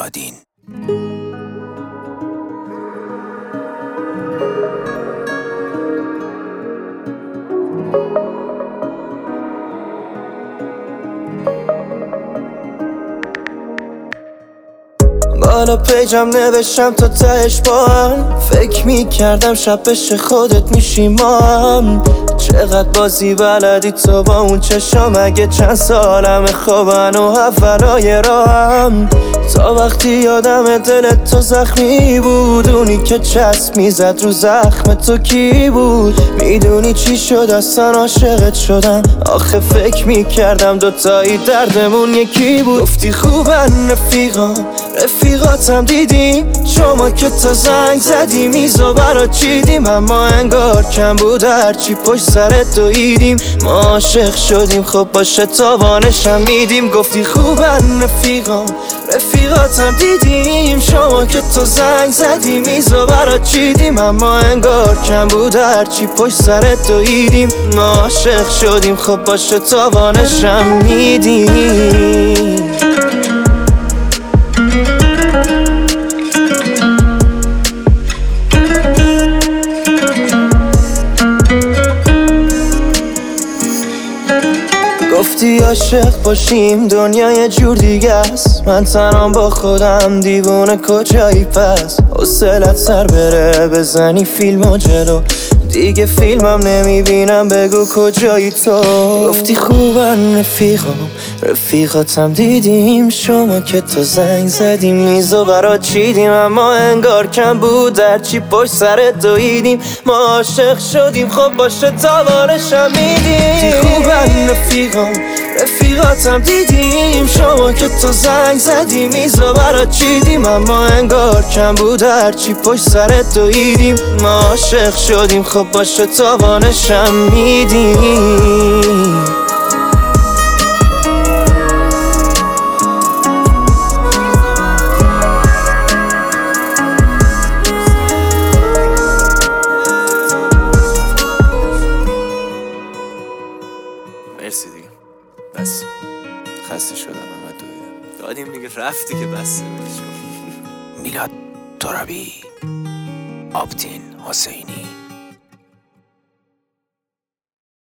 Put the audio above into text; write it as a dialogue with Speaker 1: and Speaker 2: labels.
Speaker 1: مرادین.
Speaker 2: بالا پیجم نوشتم تا تهش با هم، فکر میکردم شب بشه خودت میشی ما هم. چقدر بازی بلدی تو با اون چشام، اگه چند سالمه خوابن و اولای راهم. تا وقتی یادم دلت تو زخمی بود، اونی که چسب میزد رو زخم تو کی بود؟ میدونی چی شد اصلا عاشقت شدم، آخه فکر میکردم دوتایی دردمون یکی بود. گفتی خوبن رفیقاتم دیدیم، شما که تا زنگ زدی میزو برا چیدیم، اما انگار کم بود هرچی پشت سرت دویدیم. ما عاشق شدیم خب باشه تاوانشم میدیم. گفتی خوبن رفیقاتم دیدیم، شما که تو زنگ زدی میزو برا چیدیم، اما انگار کم بود هرچی پشت سرت دویدیم. ما عاشق شدیم خب باشه تاوانشم میدیم. گفتی عاشق باشیم دنیا یه جور دیگه است، من تنهام با خودم دیوونه کجایی پس؟ حوصلت سر بره بزنی فیلمو جلو، دیگه فیلمم نمیبینم بگو کجایی تو. گفتی خوبن رفیقاتم دیدیم، شما که تو زنگ زدیم میزو برا چیدیم، اما انگار کم بود هرچی پشت سرت دویدیم. ما عاشق شدیم خب باشه تاوانشم میدیم. گفتی خوبن رفیقاتم دیدیم، شما که تو زنگ زدی میزو برا چیدیم، اما انگار کم بود هرچی پشت سرت دویدیم. ما عاشق شدیم خب باشه تاوانشم میدیم.
Speaker 1: مرسی دیگه، بس خسته شدم همه دویدم دادیم دیگه، رفتی که بسته بودی.
Speaker 3: میلاد ترابی، آبدین حسینی.